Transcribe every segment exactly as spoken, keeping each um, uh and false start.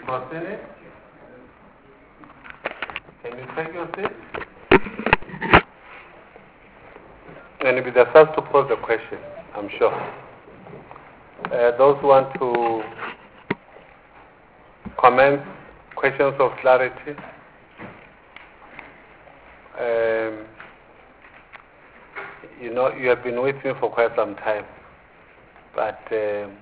Brosini, can you take your seat? And you'll be the first to pose the question, I'm sure. Uh, those who want to comment, questions of clarity. Um, you know, you have been with me for quite some time, but um,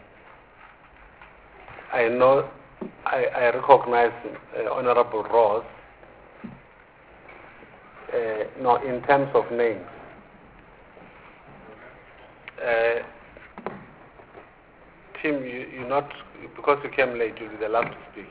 I know, I, I recognize uh, Honorable Ross, uh, no, in terms of names. Uh, Tim, you, you not, because you came late, you'll be the last to speak.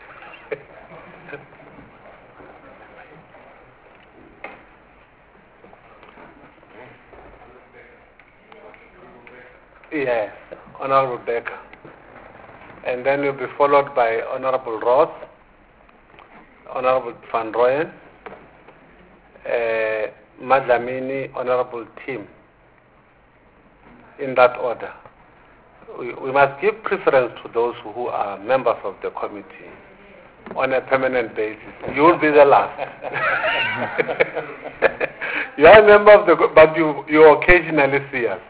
Yes, Honorable Becker. And then you'll be followed by Honorable Ross, Honorable Van Rooyen, uh, Madlamini, Honorable Tim, in that order. We, we must give preference to those who are members of the committee on a permanent basis. You will be the last. You are a member of the, but you, you occasionally see us.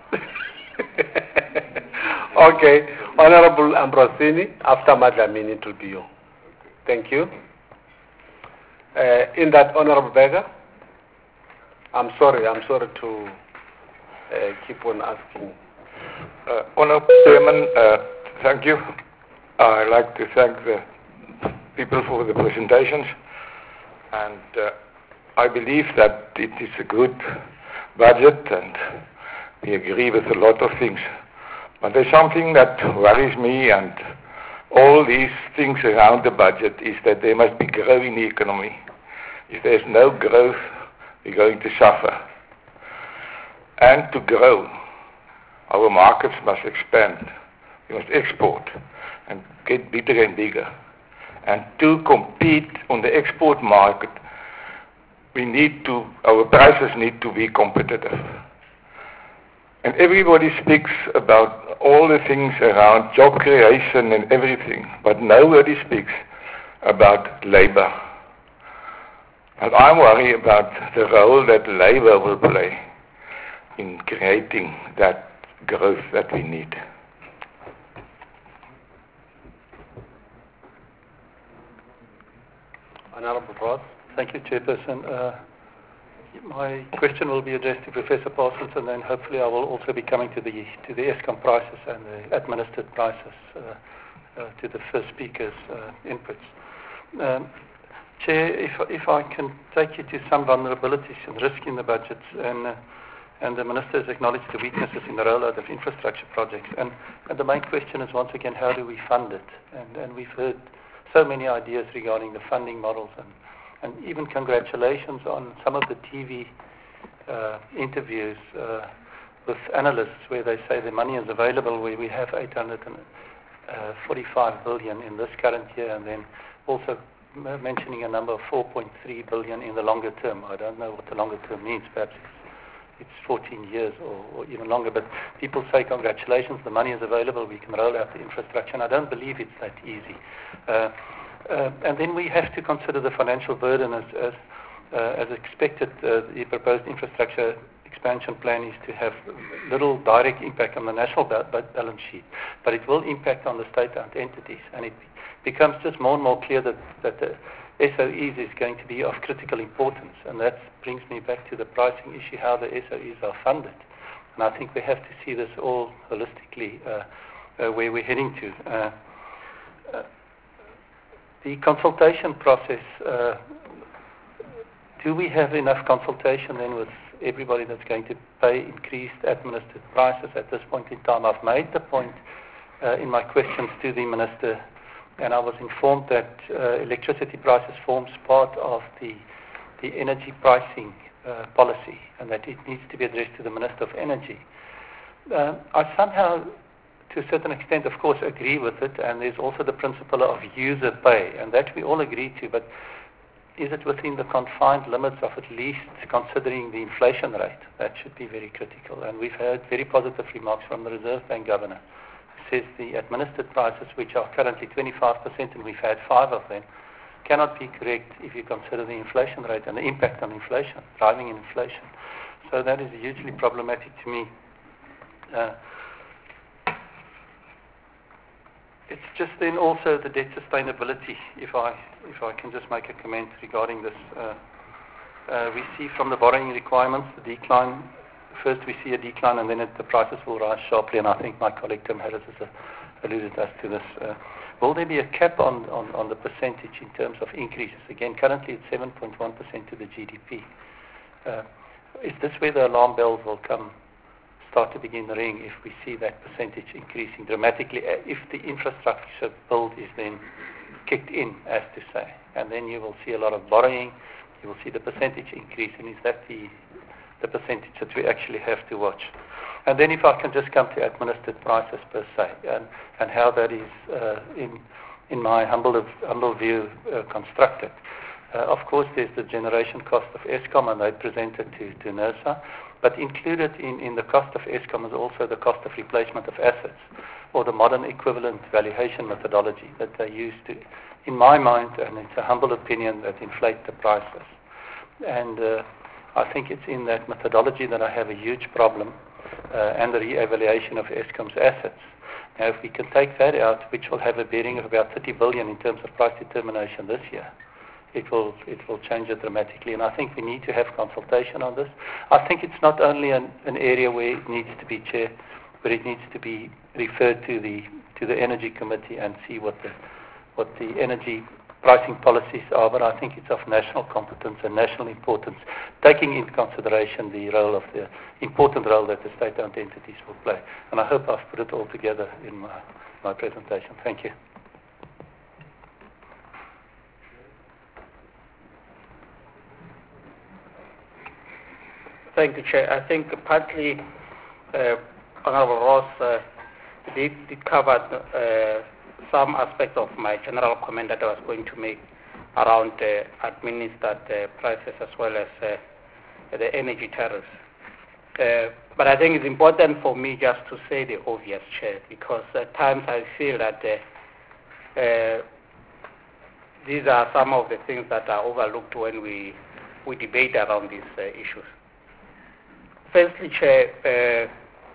Okay, Honorable Ambrosini, after Madlamini, it will be you. Thank you. Uh, in that, Honorable Becker, I'm sorry, I'm sorry to uh, keep on asking. Uh, Honorable Chairman, uh, thank you. I'd like to thank the people for the presentations, and uh, I believe that it is a good budget, and we agree with a lot of things. But there's something that worries me, and all these things around the budget, is that there must be growth in the economy. If there's no growth, we're going to suffer. And to grow, our markets must expand. We must export and get bigger and bigger. And to compete on the export market, we need to, our prices need to be competitive. And everybody speaks about all the things around job creation and everything, but nobody speaks about labor. And I'm worried about the role that labor will play in creating that growth that we need. Honorable Ross. Thank you, Chairperson. Uh, my question will be addressed to Professor Parsons, and then hopefully I will also be coming to the to the Eskom prices and the administered prices, uh, uh, to the first speaker's uh, inputs. Um, Chair, if, if I can take you to some vulnerabilities and risk in the budgets, and uh, and the Minister has acknowledged the weaknesses in the rollout of infrastructure projects. And, and the main question is, once again, how do we fund it? And, and we've heard so many ideas regarding the funding models, and, and even congratulations on some of the T V uh, interviews uh, with analysts where they say the money is available, where we have eight hundred forty-five billion in this current year, and then also mentioning a number of four point three billion in the longer term. I don't know what the longer term means. Perhaps it's fourteen years or, or even longer, but people say congratulations, the money is available, we can roll out the infrastructure, and I don't believe it's that easy. Uh, uh, and then we have to consider the financial burden. As, as, uh, as expected, uh, the proposed infrastructure expansion plan is to have little direct impact on the national ba- ba- balance sheet, but it will impact on the state-owned entities, and it becomes just more and more clear that, that the S O Es is going to be of critical importance, and that brings me back to the pricing issue, how the S O Es are funded. And I think we have to see this all holistically, uh, uh, where we're heading to. Uh, uh, the consultation process, uh, do we have enough consultation then with everybody that's going to pay increased administered prices at this point in time? I've made the point uh, in my questions to the Minister, and I was informed that uh, electricity prices forms part of the the energy pricing uh, policy, and that it needs to be addressed to the Minister of Energy. Uh, I somehow, to a certain extent, of course, agree with it, and there's also the principle of user pay, and that we all agree to, but is it within the confined limits of at least considering the inflation rate? That should be very critical, and we've heard very positive remarks from the Reserve Bank Governor, says the administered prices, which are currently twenty-five percent, and we've had five of them, cannot be correct if you consider the inflation rate and the impact on inflation, driving in inflation. So that is hugely problematic to me. Uh, it's just then also the debt sustainability, if I if I can just make a comment regarding this. Uh, uh, we see from the borrowing requirements the decline. First we see a decline and then it, the prices will rise sharply, and I think my colleague Tim Harris has uh, alluded us to this. Uh, will there be a cap on, on, on the percentage in terms of increases? Again, currently it's seven point one percent to the G D P. Uh, is this where the alarm bells will come, start to begin ring if we see that percentage increasing dramatically, uh, if the infrastructure build is then kicked in, as to say, and then you will see a lot of borrowing, you will see the percentage increase, and is that the the percentage that we actually have to watch? And then if I can just come to administered prices per se, and, and how that is, uh, in, in my humble, humble view, uh, constructed. Uh, of course, there's the generation cost of Eskom, and they presented to, to NERSA, but included in, in the cost of Eskom is also the cost of replacement of assets, or the modern equivalent valuation methodology that they use to, in my mind, and it's a humble opinion, that inflate the prices. And uh, I think it's in that methodology that I have a huge problem, uh, and the re-evaluation of Eskom's assets. Now, if we can take that out, which will have a bearing of about thirty billion in terms of price determination this year, it will it will change it dramatically. And I think we need to have consultation on this. I think it's not only an, an area where it needs to be chair, but it needs to be referred to the to the Energy Committee and see what the what the energy pricing policies are, but I think it's of national competence and national importance, taking into consideration the role of the important role that the state-owned entities will play. And I hope I've put it all together in my, my presentation. Thank you. Thank you, Chair. I think partly uh, Honourable Ross uh, did, did cover uh, some aspects of my general comment that I was going to make around uh, administered uh, prices as well as uh, the energy tariffs. Uh, but I think it's important for me just to say the obvious, Chair, because at times I feel that uh, uh, these are some of the things that are overlooked when we, we debate around these uh, issues. Firstly, Chair, uh,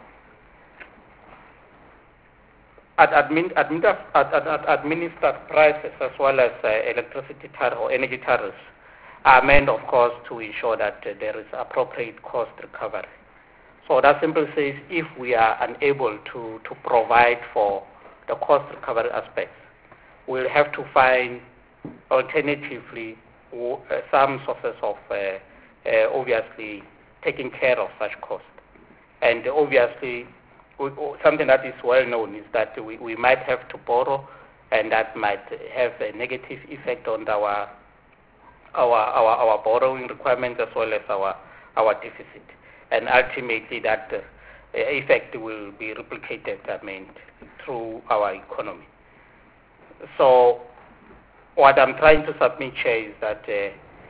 At admin, admin, at, at, at administered prices as well as uh, electricity tariff or energy tariffs are meant, of course, to ensure that uh, there is appropriate cost recovery. So that simply says if we are unable to, to provide for the cost recovery aspects, we'll have to find alternatively uh, some sources of uh, uh, obviously taking care of such cost. And obviously, something that is well known is that we, we might have to borrow, and that might have a negative effect on our our our, our borrowing requirements as well as our our deficit, and ultimately that uh, effect will be replicated, I mean, through our economy. So, what I'm trying to submit, Chair, is that uh,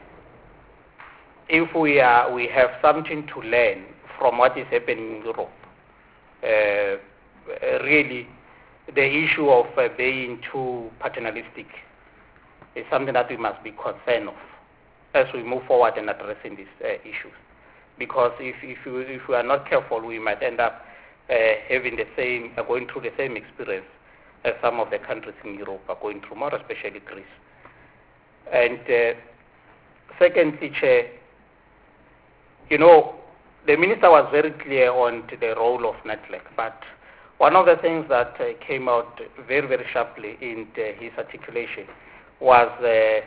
if we are we have something to learn from what is happening in Europe. Uh, really, the issue of uh, being too paternalistic is something that we must be concerned of as we move forward in addressing these uh, issues. Because if if we, if we are not careful, we might end up uh, having the same, uh, going through the same experience as some of the countries in Europe are going through, more especially Greece. And uh, secondly, Chair, you know, the Minister was very clear on the role of NEDLAC, but one of the things that uh, came out very, very sharply in the, his articulation was, uh,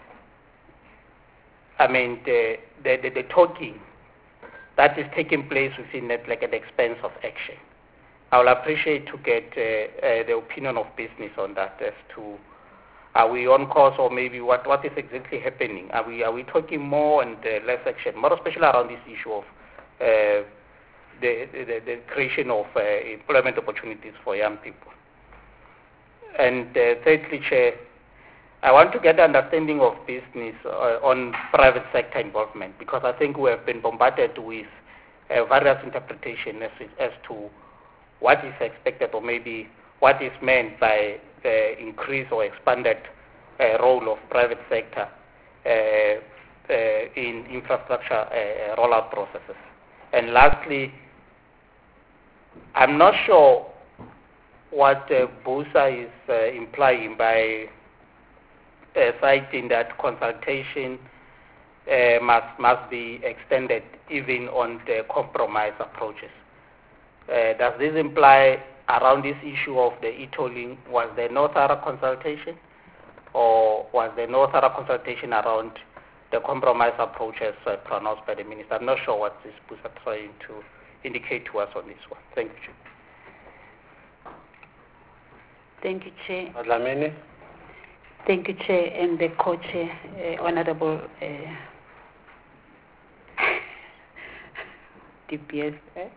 I mean, the, the, the, the talking that is taking place within NEDLAC at the expense of action. I will appreciate to get uh, uh, the opinion of business on that as to are we on course, or maybe what, what is exactly happening? Are we, are we talking more and uh, less action, more especially around this issue of Uh, the, the, the creation of uh, employment opportunities for young people. And uh, thirdly, Chair, I want to get an understanding of business uh, on private sector involvement, because I think we have been bombarded with uh, various interpretations as, as to what is expected or maybe what is meant by the increased or expanded uh, role of private sector uh, uh, in infrastructure uh, rollout processes. And lastly, I'm not sure what uh, BUSA is uh, implying by uh, citing that consultation uh, must, must be extended even on the compromise approaches. Uh, does this imply around this issue of the e-tolling, was there no thorough consultation, or was there no thorough consultation around the compromise approaches uh, pronounced by the minister? I'm not sure what this BUSA is trying to indicate to us on this one. Thank you, Chair. Thank you, Chair. Dlamini. Thank you, Chair, and the co-chair, uh, Honorable uh, D P S. Eh?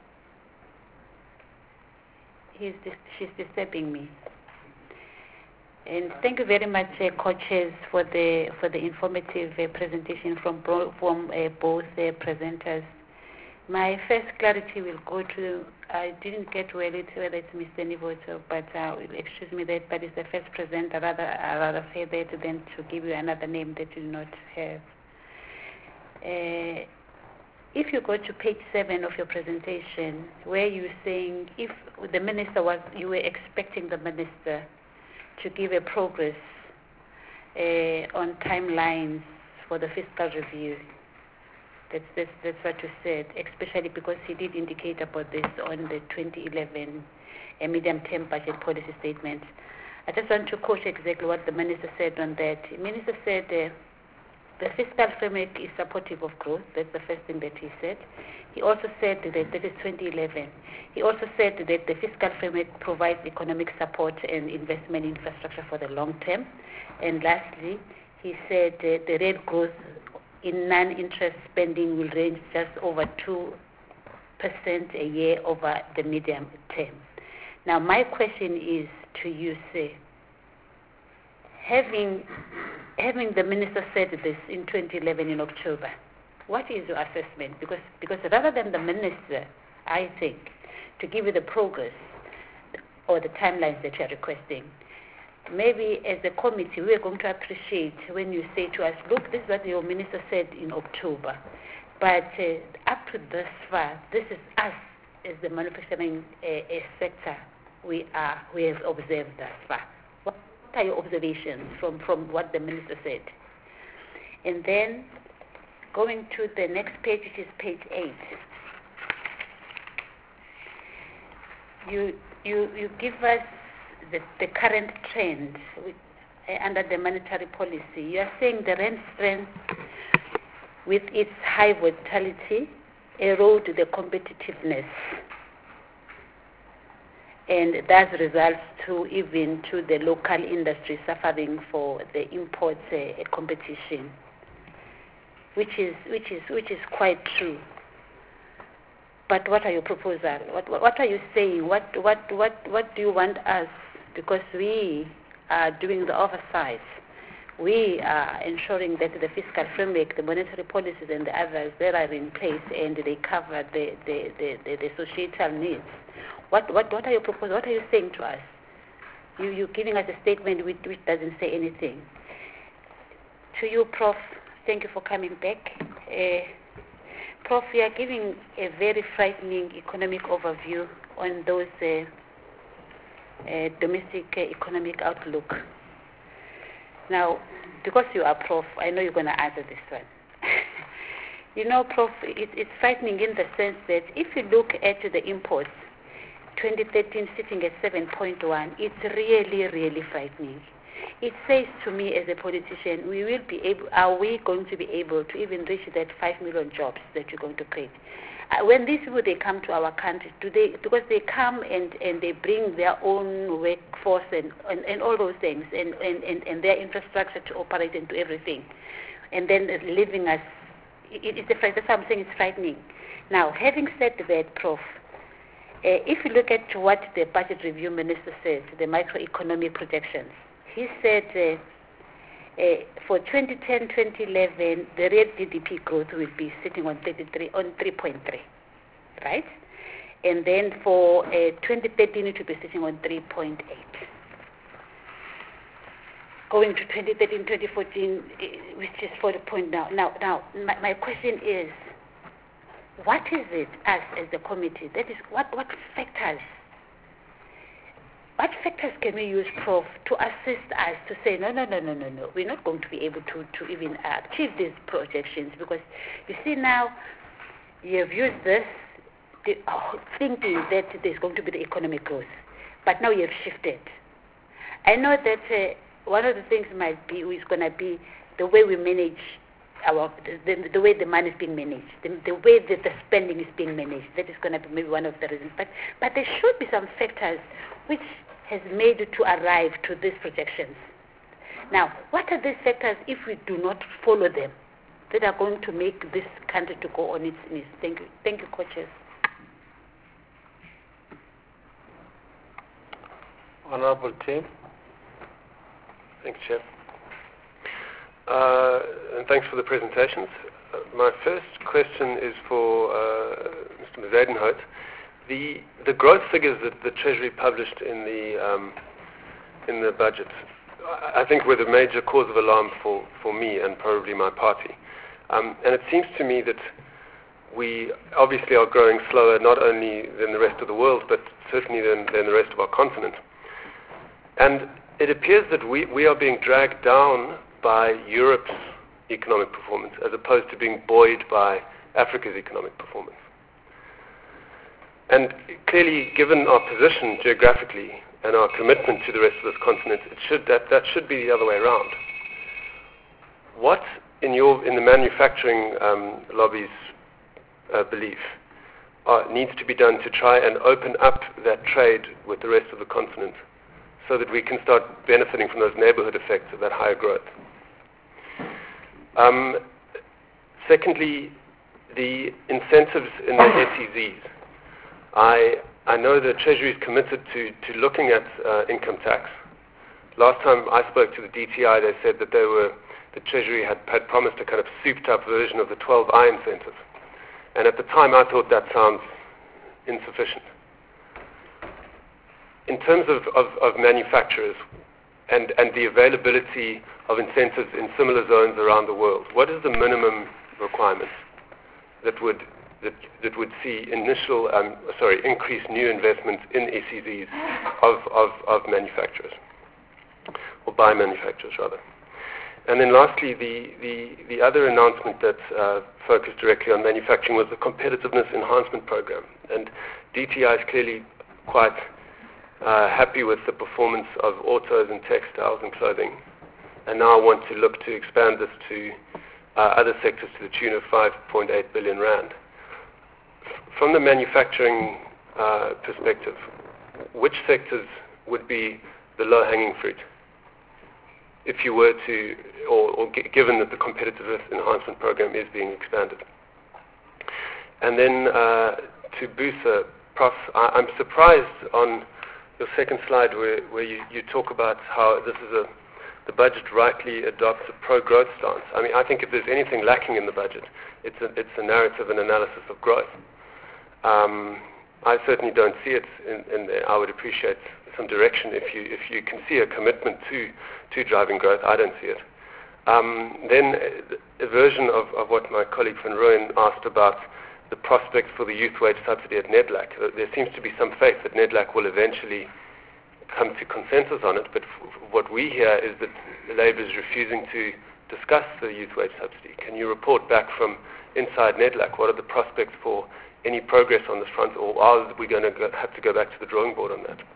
He's dis she's disturbing me. And thank you very much, uh, co-chairs, for the for the informative uh, presentation from from uh, both uh, presenters. My first clarity will go to, I didn't get well it whether it's Mister Nivoto, but uh, excuse me that, but it's the first presenter. Rather, I rather say that than to give you another name that you do not have. Uh, if you go to page seven of your presentation, where you're saying if the minister was, you were expecting the minister to give a progress uh, on timelines for the fiscal review. That's, that's, that's what you said, especially because he did indicate about this on the twenty eleven uh, medium-term budget policy statement. I just want to quote exactly what the minister said on that. The minister said uh, the fiscal framework is supportive of growth. That's the first thing that he said. He also said that, that is twenty eleven. He also said that the fiscal framework provides economic support and investment in infrastructure for the long term. And lastly, he said uh, the rate growth in non-interest spending will range just over two percent a year over the medium term. Now, my question is to you, sir, having, having the minister said this in twenty eleven in October, what is your assessment? Because, because rather than the minister, I think, to give you the progress or the timelines that you are requesting, maybe as a committee, we are going to appreciate when you say to us, look, this is what your minister said in October. But uh, up to this far, this is us as the manufacturing uh, sector we are, we have observed thus far. What are your observations from, from what the minister said? And then going to the next page, which is page eight. You, you, you give us The, the current trend with, uh, under the monetary policy. You are saying the rand strength with its high volatility erode the competitiveness, and that results to even to the local industry suffering for the import uh, competition, which is which is which is quite true. But what are your proposals? What, what what are you saying? What what what what do you want us? Because we are doing the oversight. We are ensuring that the fiscal framework, the monetary policies, and the others that are in place, and they cover the, the, the, the, the societal needs. What, what, what are your proposals? What are you saying to us? You, you're giving us a statement which, which doesn't say anything. To you, Professor, thank you for coming back. Uh, Professor, you are giving a very frightening economic overview on those uh, Uh, domestic uh, economic outlook. Now, because you are Prof, I know you're going to answer this one. You know, Prof, it, it's frightening in the sense that if you look at the imports, twenty thirteen sitting at seven point one, it's really, really frightening. It says to me as a politician, we will be able, are we going to be able to even reach that five million jobs that you're going to create? Uh, when these people, they come to our country, do they, because they come and, and they bring their own workforce and, and, and all those things, and, and, and, and their infrastructure to operate and do everything, and then leaving us, it, it's a, that's what I'm saying, it's frightening. Now, having said that, Prof, uh, if you look at what the budget review minister said, the microeconomic projections, he said uh, uh, for twenty ten to twenty eleven, the real G D P growth will be sitting on thirty-three, on three point three, right? And then for uh, twenty thirteen, it will be sitting on three point eight. Going to twenty thirteen, twenty fourteen, which is forty point now. Now, now, my, my question is, what is it, us as the committee, that is, what, what factors, what factors can we use, Prof, to assist us to say, no, no, no, no, no, no, we're not going to be able to, to even achieve these projections, because you see now, you have used this the, oh, thinking that there's going to be the economic growth, but now you have shifted. I know that uh, one of the things might be is going to be the way we manage our, the, the, the way the money is being managed, the, the way that the spending is being managed. That is going to be maybe one of the reasons. But, but there should be some factors which has made it to arrive to these projections. Now, what are these factors if we do not follow them that are going to make this country to go on its knees? Thank you. Thank you, coaches. Honorable Team. Thanks, Chair. Uh, and thanks for the presentations. Uh, my first question is for uh, Mister Mzadenhout. The the growth figures that the Treasury published in the um, in the budget, I think, were the major cause of alarm for, for me and probably my party. Um, and it seems to me that we obviously are growing slower, not only than the rest of the world, but certainly than, than the rest of our continent. And it appears that we, we are being dragged down by Europe's economic performance as opposed to being buoyed by Africa's economic performance. And clearly, given our position geographically and our commitment to the rest of this continent, it should, that, that should be the other way around. What, in, your, in the manufacturing um, lobby's uh, belief, uh, needs to be done to try and open up that trade with the rest of the continent so that we can start benefiting from those neighborhood effects of that higher growth? Um, secondly, the incentives in the S E Zs. I, I know the Treasury is committed to, to looking at uh, income tax. Last time I spoke to the D T I, they said that they were, the Treasury had, had promised a kind of souped-up version of the twelve I incentive. And at the time, I thought that sounds insufficient. In terms of, of, of manufacturers and, and the availability of incentives in similar zones around the world, what is the minimum requirement that would that, that would see initial, um, sorry, increased new investments in S E Zs of, of, of manufacturers, or by manufacturers rather? And then lastly, the, the, the other announcement that uh, focused directly on manufacturing was the Competitiveness Enhancement Program. And D T I is clearly quite uh, happy with the performance of autos and textiles and clothing, and now want to look to expand this to uh, other sectors to the tune of five point eight billion rand. From the manufacturing uh, perspective, which sectors would be the low-hanging fruit if you were to, or, or g- given that the Competitiveness Enhancement Program is being expanded? And then uh, to Busa, Prof, I, I'm surprised on your second slide where, where you, you talk about how this is a, the budget rightly adopts a pro-growth stance. I mean, I think if there's anything lacking in the budget, it's a, it's a narrative and analysis of growth. Um, I certainly don't see it in, in there. I would appreciate some direction if you if you can see a commitment to to driving growth. I don't see it. Um, then a version of, of what my colleague Van Rooyen asked about the prospects for the youth wage subsidy at NEDLAC. There seems to be some faith that NEDLAC will eventually come to consensus on it, but f- what we hear is that Labour is refusing to discuss the youth wage subsidy. Can you report back from inside NEDLAC what are the prospects for any progress on this front, or are we going to go, have to go back to the drawing board on that?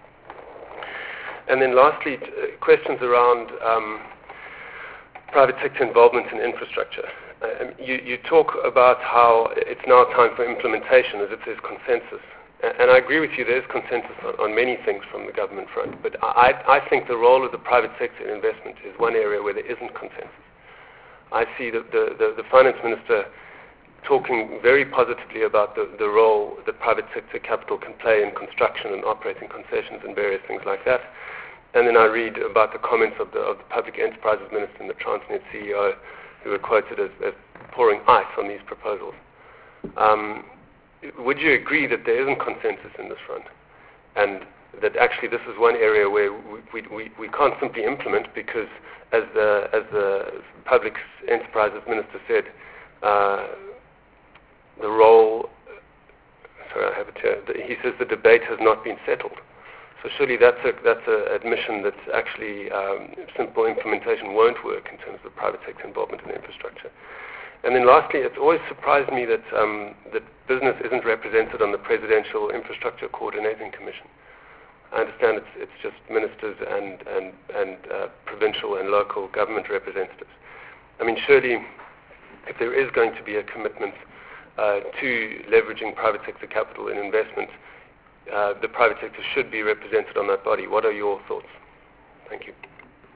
And then lastly, t- uh, questions around um, private sector involvement in infrastructure. Uh, you, you talk about how it's now time for implementation as if there's consensus. A- and I agree with you, there's consensus on, on many things from the government front, but I, I think the role of the private sector in investment is one area where there isn't consensus. I see the, the, the, the finance minister talking very positively about the, the role that private sector capital can play in construction and operating concessions and various things like that. And then I read about the comments of the, of the Public Enterprises Minister and the Transnet C E O, who were quoted as, as pouring ice on these proposals. Um, would you agree that there isn't consensus in this front, and that actually this is one area where we, we, we, we can't simply implement because, as the, as the Public Enterprises Minister said, uh, the role, sorry, I have it here, he says the debate has not been settled. So surely that's a, that's an admission that actually um, simple implementation won't work in terms of private sector involvement in infrastructure. And then lastly, it's always surprised me that, um, that business isn't represented on the Presidential Infrastructure Coordinating Commission. I understand it's, it's just ministers and, and, and uh, provincial and local government representatives. I mean, surely if there is going to be a commitment uh, to leveraging private sector capital and investment, uh, the private sector should be represented on that body. What are your thoughts? Thank you.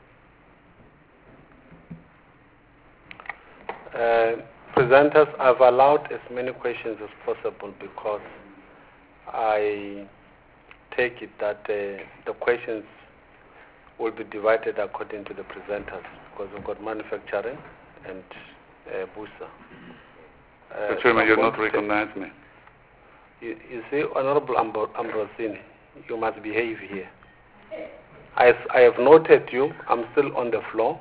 Uh, presenters, I've allowed as many questions as possible because I take it that uh, the questions will be divided according to the presenters, because we've got manufacturing and uh, Busa. Uh, Mister Chairman, so you're not recognized me. You, you see, Honorable Ambro- Ambrosini, you must behave here. I, I have noted you. I'm still on the floor.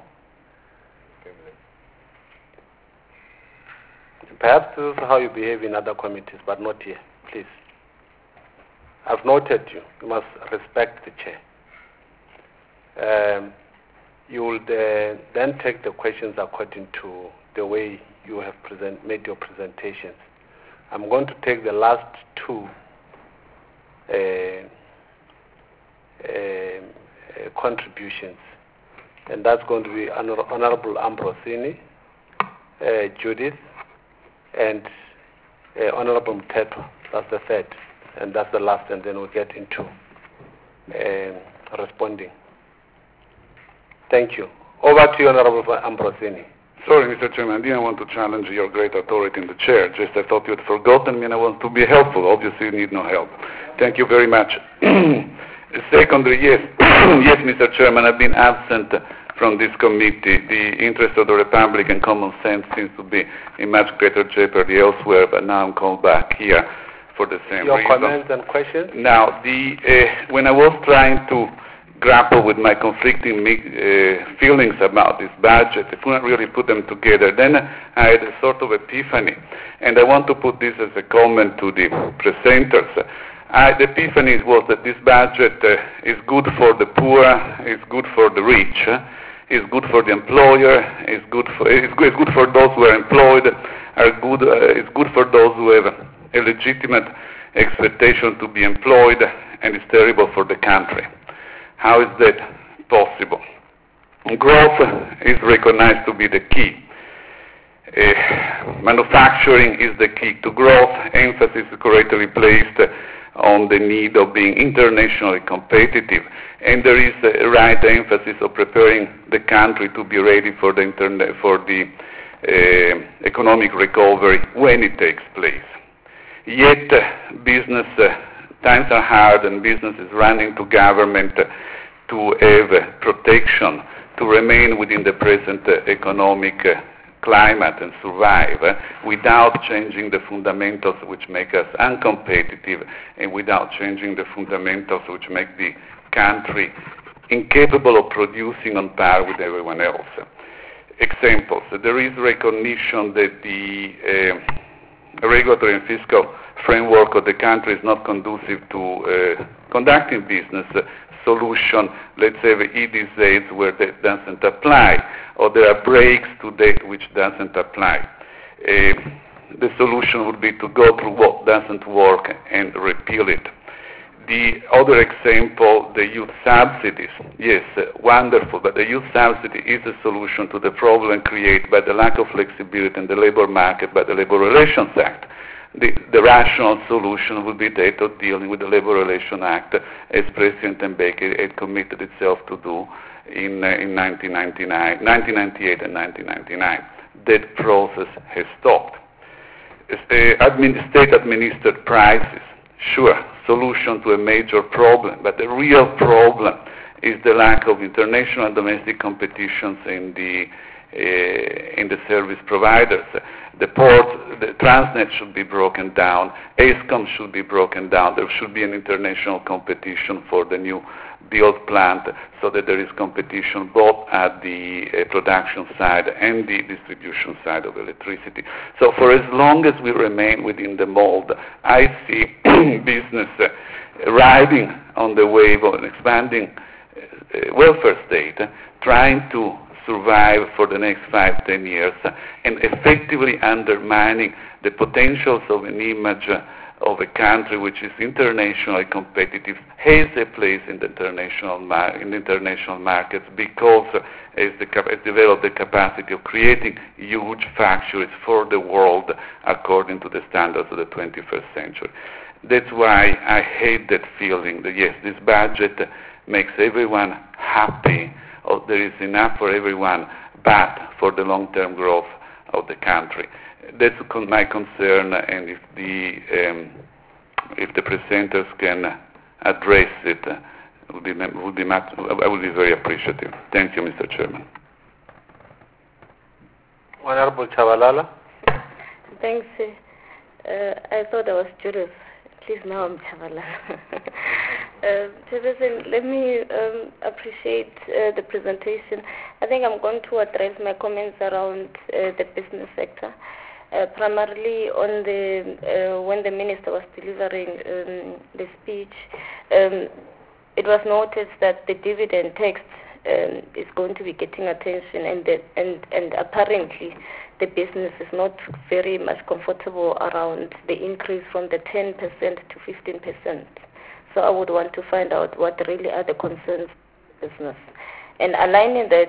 Perhaps this is how you behave in other committees, but not here, please. I've noted you. You must respect the chair. Um, you will uh, then take the questions according to the way you have present, made your presentations. I'm going to take the last two uh, uh, uh, contributions, and that's going to be Honor- Honorable Ambrosini, uh, Judith, and uh, Honorable Mteto. That's the third, and that's the last, and then we'll get into uh, responding. Thank you. Over to you, Honorable Ambrosini. Sorry, Mister Chairman, I didn't want to challenge your great authority in the chair. Just I thought you had forgotten me and I want to be helpful. Obviously, you need no help. Thank you very much. Secondly, yes, yes, Mister Chairman, I've been absent from this committee. The interest of the Republic and common sense seems to be in much greater jeopardy elsewhere, but now I'm called back here for the same Your reason. comments and questions? Now, the, uh, when I was trying to grapple with my conflicting uh, feelings about this budget, I couldn't really put them together. Then I had a sort of epiphany, and I want to put this as a comment to the presenters. I, the epiphany was that this budget uh, is good for the poor, is good for the rich, uh, is good for the employer, is good for, is good, is good for those who are employed, are good, uh, is good for those who have a legitimate expectation to be employed, and is terrible for the country. How is that possible? Growth is recognized to be the key. Uh, manufacturing is the key to growth. Emphasis is correctly placed on the need of being internationally competitive. And there is a right emphasis of preparing the country to be ready for the, interne- for the uh, economic recovery when it takes place. Yet, uh, business uh, times are hard and business is running to government to have protection, to remain within the present economic climate and survive without changing the fundamentals which make us uncompetitive and without changing the fundamentals which make the country incapable of producing on par with everyone else. Examples. There is recognition that the uh, regulatory and fiscal framework of the country is not conducive to uh, conducting business. Solution, let's say the E D Zs where that doesn't apply, or there are breaks to that which doesn't apply. Uh, the solution would be to go through what doesn't work and repeal it. The other example, the youth subsidies. Yes, uh, wonderful, but the youth subsidy is a solution to the problem created by the lack of flexibility in the labor market by the Labor Relations Act. The, the rational solution would be that of dealing with the Labor Relations Act as President Mbeki had committed itself to do in, uh, in nineteen ninety-nine, nineteen ninety-eight and nineteen ninety-nine. That process has stopped. Uh, admin, state-administered prices, sure, solution to a major problem, but the real problem is the lack of international and domestic competitions in the in the service providers. The port, the Transnet should be broken down, Eskom should be broken down, there should be an international competition for the new build plant so that there is competition both at the uh, production side and the distribution side of electricity. So for as long as we remain within the mold, I see business uh, riding on the wave of an expanding uh, welfare state, uh, trying to survive for the next five, ten years, uh, and effectively undermining the potentials of an image uh, of a country which is internationally competitive, has a place in the international, mar- in the international markets because uh, has, the cap- has developed the capacity of creating huge factories for the world according to the standards of the twenty-first century. That's why I hate that feeling that yes, this budget makes everyone happy, or there is enough for everyone, but for the long-term growth of the country. That's con- my concern, and if the um, if the presenters can address it, uh, would be, would be much, I would be very appreciative. Thank you, Mister Chairman. Honorable Chabalala. Thanks. Uh, I thought I was Judith. Please, now I'm Chabalala. uh, Chairperson, let me um, appreciate uh, the presentation. I think I'm going to address my comments around uh, the business sector. Uh, primarily on the uh, when the minister was delivering um, the speech, um, it was noticed that the dividend tax um, is going to be getting attention, and the, and and apparently the business is not very much comfortable around the increase from the ten percent to fifteen percent. So I would want to find out what really are the concerns of the business. And aligning that,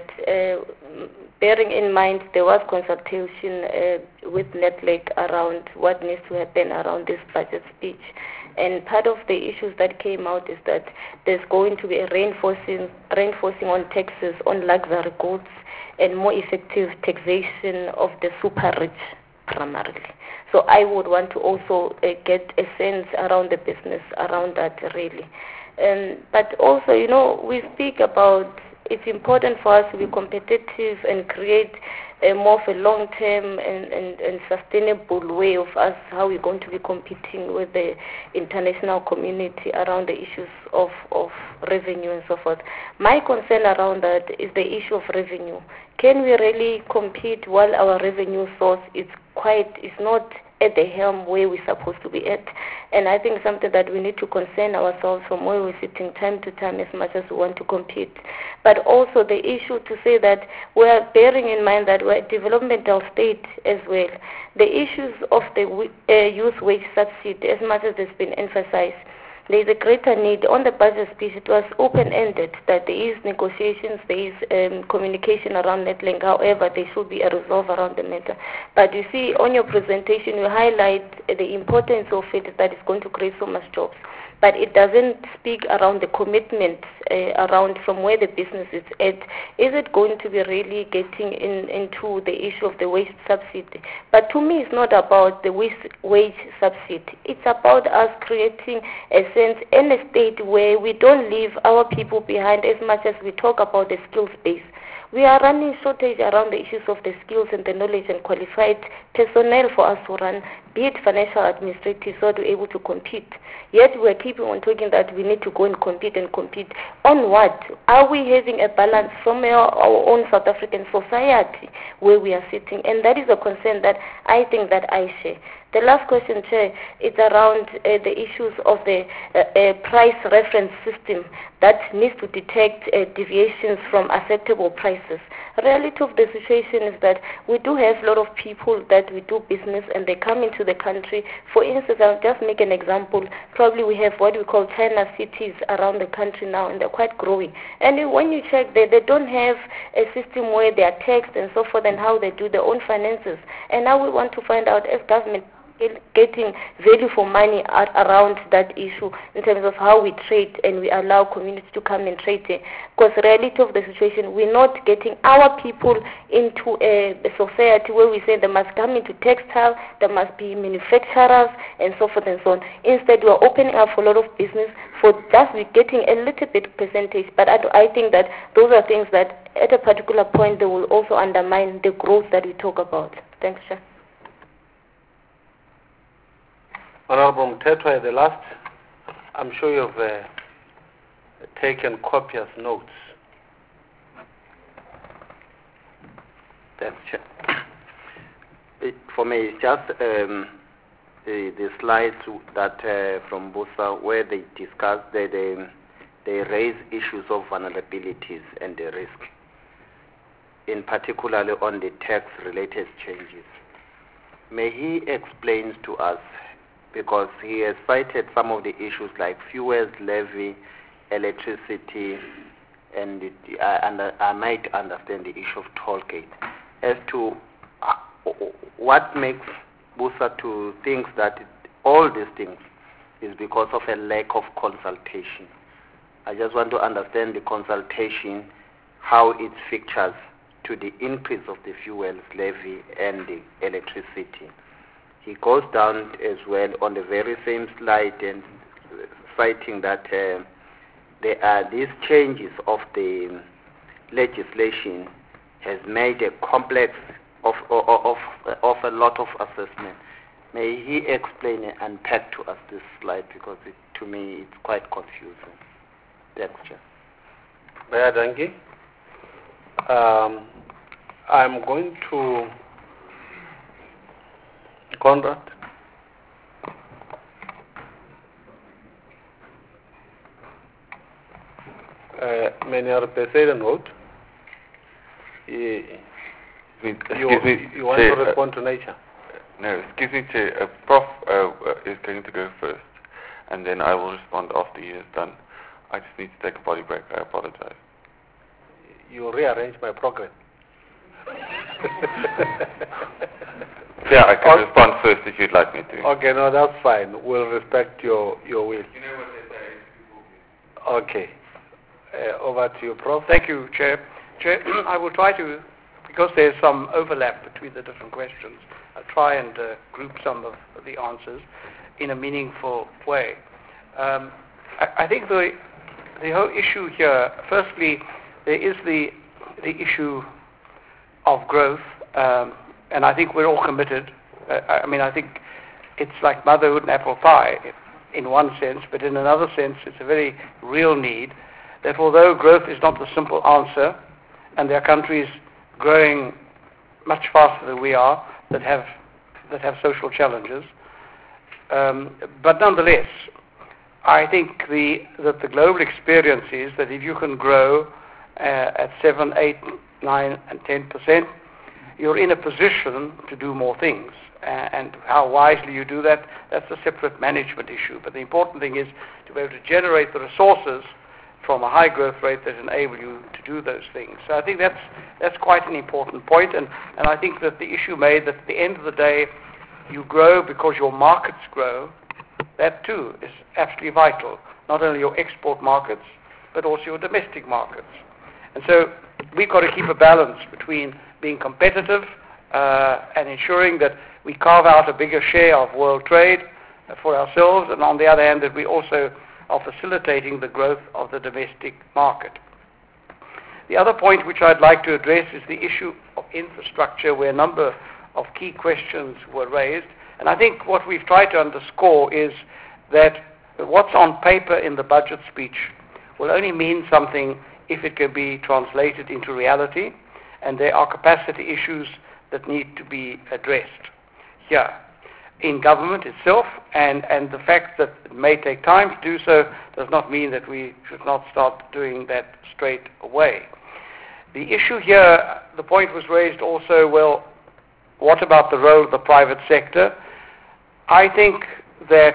uh, bearing in mind there was consultation uh, with Nedlac around what needs to happen around this budget speech. And part of the issues that came out is that there's going to be a reinforcing, reinforcing on taxes on luxury goods and more effective taxation of the super rich primarily. So I would want to also uh, get a sense around the business around that really. Um, but also, you know, we speak about it's important for us to be competitive and create a more of a long-term and, and, and sustainable way of us, how we're going to be competing with the international community around the issues of, of revenue and so forth. My concern around that is the issue of revenue. Can we really compete while our revenue source is quite, is not at the helm where we're supposed to be at? And I think something that we need to concern ourselves from where we're sitting time to time as much as we want to compete. But also the issue to say that we're bearing in mind that we're a developmental state as well. The issues of the uh, youth wage subsidy, as much as it's been emphasized, there is a greater need. On the budget speech, it was open-ended, that there is negotiations, there is um, communication around Nedlac. However, there should be a resolve around the matter. But you see, on your presentation, you highlight the importance of it, that it's going to create so much jobs. But it doesn't speak around the commitment uh, around from where the business is at. Is it going to be really getting in, into the issue of the wage subsidy? But to me, it's not about the wage, wage subsidy. It's about us creating a sense in a state where we don't leave our people behind as much as we talk about the skills base. We are running shortage around the issues of the skills and the knowledge and qualified personnel for us to run, be it financial administrative, so to be able to compete. Yet we are keeping on talking that we need to go and compete and compete. On what? Are we having a balance from our, our own South African society where we are sitting? And that is a concern that I think that I share. The last question, Chair, is around uh, the issues of the uh, uh, price reference system that needs to detect uh, deviations from acceptable prices. The reality of the situation is that we do have a lot of people that we do business and they come into the country. For instance, I'll just make an example. Probably we have what we call China cities around the country now, and they're quite growing. And when you check, they, they don't have a system where they are taxed and so forth and how they do their own finances. And now we want to find out, as government, getting value for money at, around that issue in terms of how we trade and we allow communities to come and trade there. Because the reality of the situation, we're not getting our people into a, a society where we say they must come into textile, there must be manufacturers and so forth and so on. Instead, we're opening up for a lot of business for just we're getting a little bit percentage. But I, I think that those are things that at a particular point they will also undermine the growth that we talk about. Thanks, Chair. Honorable Mthethwa, the last, I'm sure you've uh, taken copious notes. Thanks, Chair. It, for me, it's just um, the, the slides that uh, from BUSA where they discuss, they, they, they raise issues of vulnerabilities and the risk, in particularly on the tax-related changes. May he explain to us, because he has cited some of the issues like fuels levy, electricity, and, it, I, and I might understand the issue of toll gate, as to uh, what makes BUSA to think that it, all these things is because of a lack of consultation. I just want to understand the consultation, how it features to the increase of the fuels levy and the electricity. He goes down as well on the very same slide and citing that uh, there are these changes of the legislation has made a complex of, of, of, of a lot of assessment. May he explain and unpack to us this slide, because it, to me it's quite confusing. Thanks, Chair. Bayadangi, um, I'm going to Conrad. Uh, Many say a note. You, excuse me, you want Chair, to respond uh, to nature? No, excuse me, Chair. Uh, Prof uh, uh, is going to go first, and then I will respond after he is done. I just need to take a body break. I apologize. You rearrange my program. Yeah, I can okay. respond first if you'd like me to. Okay, no, that's fine. We'll respect your, your will. You know what they say. Okay. Uh, over to you, Prof. Thank you, Chair. Chair, I will try to, because there's some overlap between the different questions, I'll try and uh, group some of the answers in a meaningful way. Um, I, I think the, the whole issue here, firstly, there is the, the issue of growth, um, and I think we're all committed. Uh, I mean, I think it's like motherhood and apple pie in one sense, but in another sense, it's a very real need. That although growth is not the simple answer, and there are countries growing much faster than we are that have that have social challenges, um, but nonetheless, I think the that the global experience is that if you can grow uh, at seven, eight, nine, and ten percent, you're in a position to do more things. Uh, and how wisely you do that, that's a separate management issue. But the important thing is to be able to generate the resources from a high growth rate that enable you to do those things. So I think that's that's quite an important point, and, and I think that the issue made that at the end of the day, you grow because your markets grow, that too is absolutely vital. Not only your export markets, but also your domestic markets. And so we've got to keep a balance between being competitive uh, and ensuring that we carve out a bigger share of world trade uh, for ourselves, and on the other hand that we also are facilitating the growth of the domestic market. The other point which I'd like to address is the issue of infrastructure, where a number of key questions were raised. And I think what we've tried to underscore is that what's on paper in the budget speech will only mean something if it can be translated into reality, and there are capacity issues that need to be addressed here in government itself, and, and the fact that it may take time to do so does not mean that we should not start doing that straight away. The issue here, the point was raised also, well, what about the role of the private sector? I think that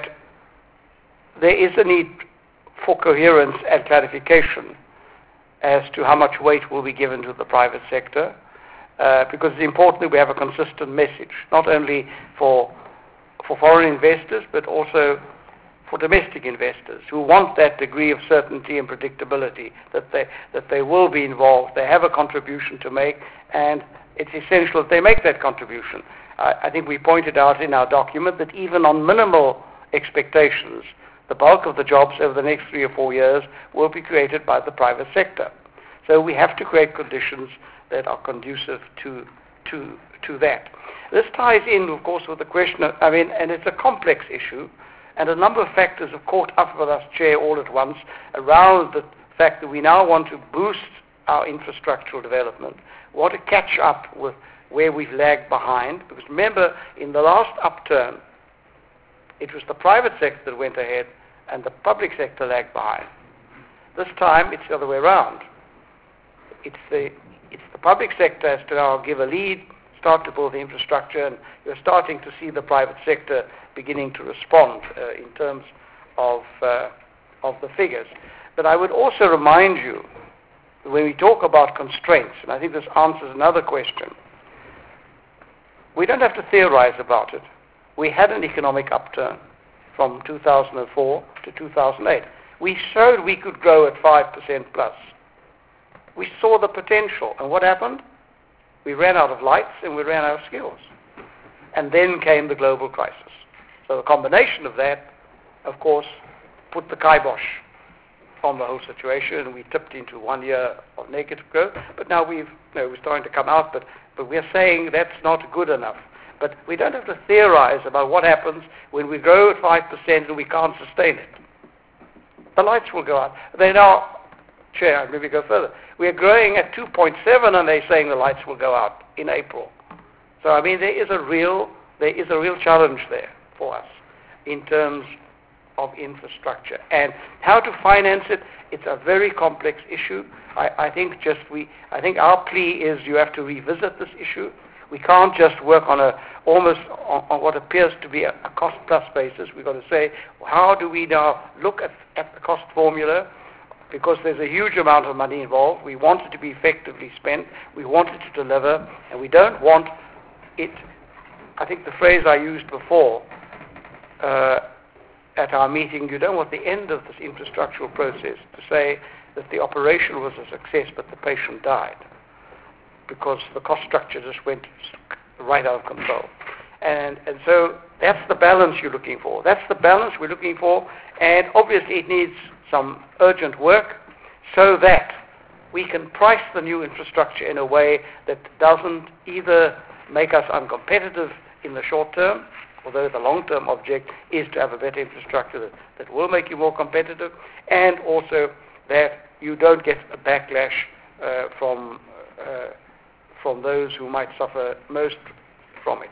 there is a need for coherence and clarification as to how much weight will be given to the private sector, uh, because it's important that we have a consistent message, not only for for foreign investors, but also for domestic investors who want that degree of certainty and predictability, that they, that they will be involved, they have a contribution to make, and it's essential that they make that contribution. I, I think we pointed out in our document that even on minimal expectations, the bulk of the jobs over the next three or four years will be created by the private sector. So we have to create conditions that are conducive to, to, to that. This ties in, of course, with the question of, I mean, and it's a complex issue, and a number of factors have caught up with us, Chair, all at once, around the fact that we now want to boost our infrastructural development, want to catch up with where we've lagged behind, because remember, in the last upturn, it was the private sector that went ahead and the public sector lagged behind. This time, it's the other way around. It's the, it's the public sector has to now give a lead, start to build the infrastructure, and you're starting to see the private sector beginning to respond uh, in terms of, uh, of the figures. But I would also remind you, when we talk about constraints, and I think this answers another question, we don't have to theorize about it. We had an economic upturn from two thousand four to two thousand eight. We showed we could grow at five percent plus. We saw the potential, and what happened? We ran out of lights and we ran out of skills. And then came the global crisis. So the combination of that, of course, put the kibosh on the whole situation, and we tipped into one year of negative growth. But now we've, you know, we're starting to come out, but, but we're saying that's not good enough. But we don't have to theorize about what happens when we grow at five percent and we can't sustain it. The lights will go out. They now, Chair, maybe go further. We are growing at two point seven and they're saying the lights will go out in April. So, I mean, there is a real, there is a real challenge there for us in terms of infrastructure. And how to finance it, it's a very complex issue. I, I think just we, I think our plea is you have to revisit this issue. We can't just work on a, almost on, on what appears to be a, a cost-plus basis. We've got to say, how do we now look at, at the cost formula? Because there's a huge amount of money involved. We want it to be effectively spent. We want it to deliver. And we don't want it, I think the phrase I used before uh, at our meeting, you don't want the end of this infrastructural process to say that the operation was a success but the patient died, because the cost structure just went right out of control. And, and so that's the balance you're looking for. That's the balance we're looking for, and obviously it needs some urgent work so that we can price the new infrastructure in a way that doesn't either make us uncompetitive in the short term, although the long-term object is to have a better infrastructure that, that will make you more competitive, and also that you don't get a backlash uh, from uh, from those who might suffer most from it.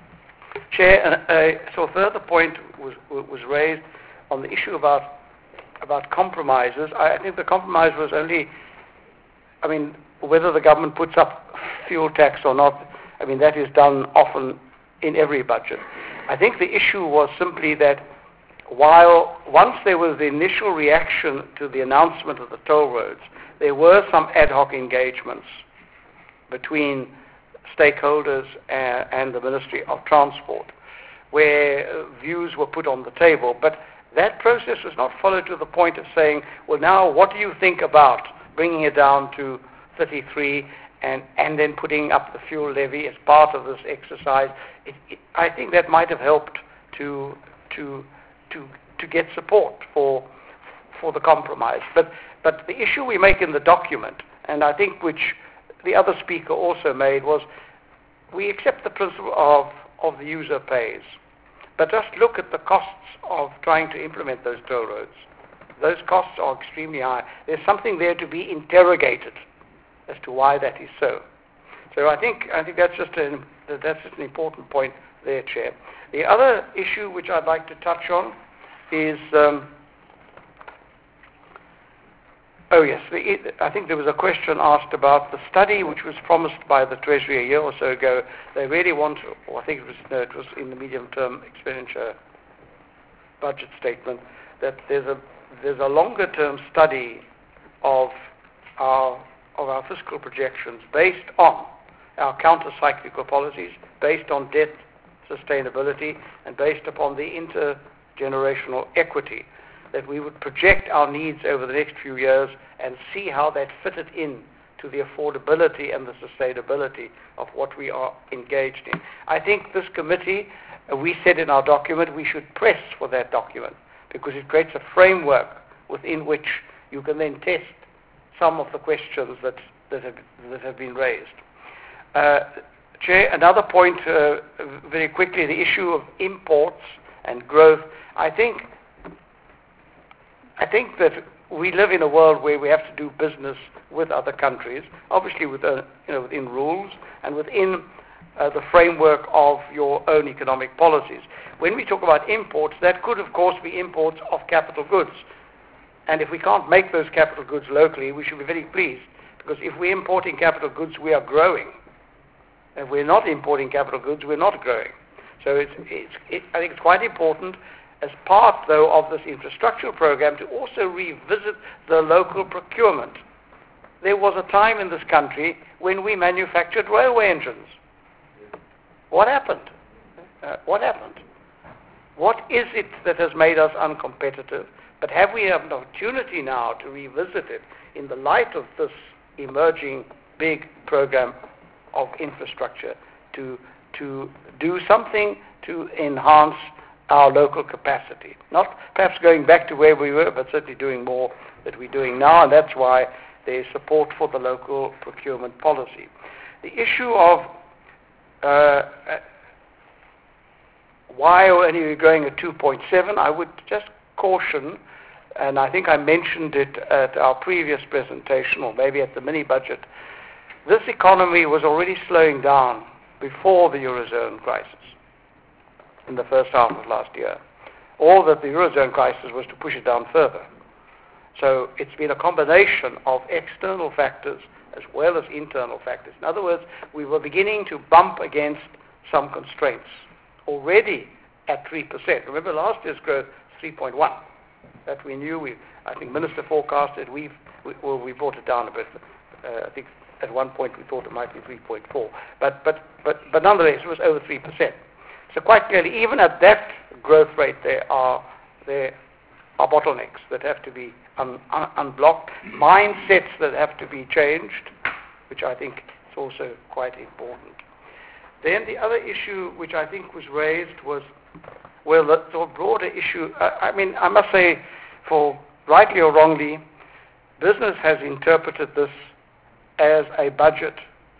Chair, uh, so a further point was was raised on the issue about about compromises. I, I think the compromise was only, I mean, whether the government puts up fuel tax or not, I mean, that is done often in every budget. I think the issue was simply that while once there was the initial reaction to the announcement of the toll roads, there were some ad hoc engagements between stakeholders and, and the Ministry of Transport, where views were put on the table. But that process was not followed to the point of saying, well, now what do you think about bringing it down to thirty-three and, and then putting up the fuel levy as part of this exercise? It, it, I think that might have helped to, to, to, to get support for, for the compromise. But, but the issue we make in the document, and I think which the other speaker also made, was we accept the principle of, of the user pays. But just look at the costs of trying to implement those toll roads. Those costs are extremely high. There's something there to be interrogated as to why that is so. So I think I think that's just an that's just an important point there, Chair. The other issue which I'd like to touch on is um, oh yes, the, I think there was a question asked about the study which was promised by the Treasury a year or so ago. They really want, or I think it was no, it was in the medium-term expenditure budget statement, that there's a there's a longer-term study of our of our fiscal projections based on our counter-cyclical policies, based on debt sustainability, and based upon the intergenerational equity, that we would project our needs over the next few years and see how that fitted in to the affordability and the sustainability of what we are engaged in. I think this committee, uh, we said in our document, we should press for that document because it creates a framework within which you can then test some of the questions that, that, have, that have been raised. Uh, Chair, another point uh, very quickly, the issue of imports and growth. I think, I think that we live in a world where we have to do business with other countries, obviously with, uh, you know, within rules and within uh, the framework of your own economic policies. When we talk about imports, that could of course be imports of capital goods. And if we can't make those capital goods locally, we should be very pleased, because if we're importing capital goods, we are growing. If we're not importing capital goods, we're not growing. So it's, it's, it, I think it's quite important as part, though, of this infrastructural program to also revisit the local procurement. There was a time in this country when we manufactured railway engines. What happened? Uh, what happened? What is it that has made us uncompetitive? But have we an opportunity now to revisit it in the light of this emerging big program of infrastructure to, to do something to enhance our local capacity? Not perhaps going back to where we were, but certainly doing more than we're doing now, and that's why there is support for the local procurement policy. The issue of uh, why are we growing at two point seven, I would just caution, and I think I mentioned it at our previous presentation, or maybe at the mini-budget, this economy was already slowing down before the Eurozone crisis in the first half of last year. All that the Eurozone crisis was to push it down further. So it's been a combination of external factors as well as internal factors. In other words, we were beginning to bump against some constraints already at three percent. Remember last year's growth, three point one. That we knew, we, I think Minister forecasted, we've, we, well, we brought it down a bit. Uh, I think at one point we thought it might be three point four. But, but, but, but nonetheless, it was over three percent. So quite clearly, even at that growth rate, there are, there are bottlenecks that have to be un, un, unblocked, mindsets that have to be changed, which I think is also quite important. Then the other issue which I think was raised was, well, the, the broader issue, uh, I mean, I must say, for rightly or wrongly, business has interpreted this as a budget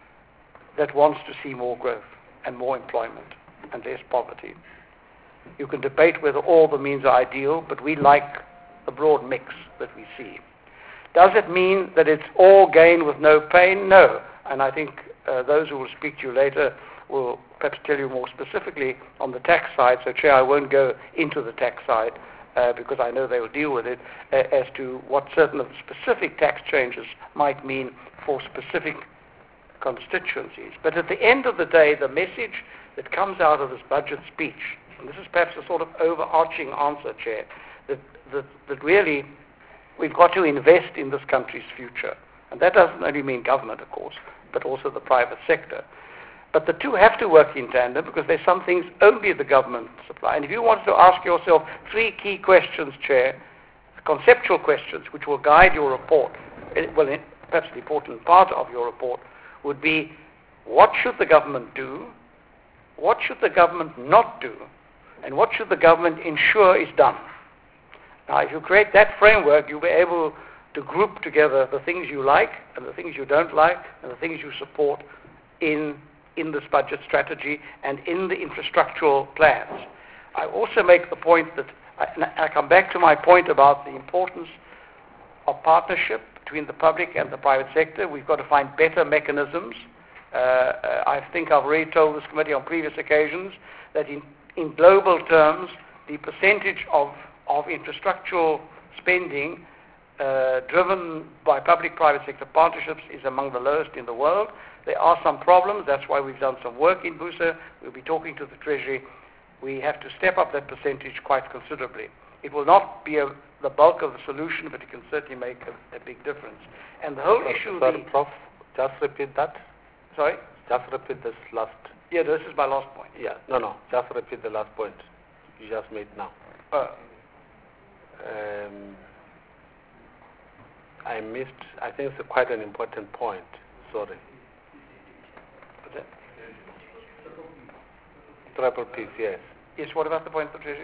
that wants to see more growth and more employment and less poverty. You can debate whether all the means are ideal, but we like the broad mix that we see. Does it mean that it's all gain with no pain? No. And I think uh, those who will speak to you later will perhaps tell you more specifically on the tax side. So, Chair, I won't go into the tax side uh, because I know they will deal with it uh, as to what certain of the specific tax changes might mean for specific constituencies. But at the end of the day, the message that comes out of this budget speech, and this is perhaps a sort of overarching answer, Chair, that, that, that really we've got to invest in this country's future. And that doesn't only mean government, of course, but also the private sector. But the two have to work in tandem because there's some things only the government supply. And if you wanted to ask yourself three key questions, Chair, conceptual questions which will guide your report, well, perhaps the important part of your report would be, what should the government do? What should the government not do? And what should the government ensure is done? Now, if you create that framework, you'll be able to group together the things you like and the things you don't like and the things you support in, in this budget strategy and in the infrastructural plans. I also make the point that, I, I come back to my point about the importance of partnership between the public and the private sector. We've got to find better mechanisms. Uh, uh, I think I've already told this committee on previous occasions that in, in global terms, the percentage of, of infrastructural spending uh, driven by public-private sector partnerships is among the lowest in the world. There are some problems. That's why we've done some work in Busa. We'll be talking to the Treasury. We have to step up that percentage quite considerably. It will not be a, the bulk of the solution, but it can certainly make a, a big difference. And the whole Sorry, issue... Sorry, the, Professor Just repeat that. Sorry? Just repeat this last. Yeah, this is my last point. Yeah, no, no. Just repeat the last point. you just made now. Uh, Um, I missed, I think it's quite an important point. Sorry. Triple P, yes. Yes, what about the point, Patricia?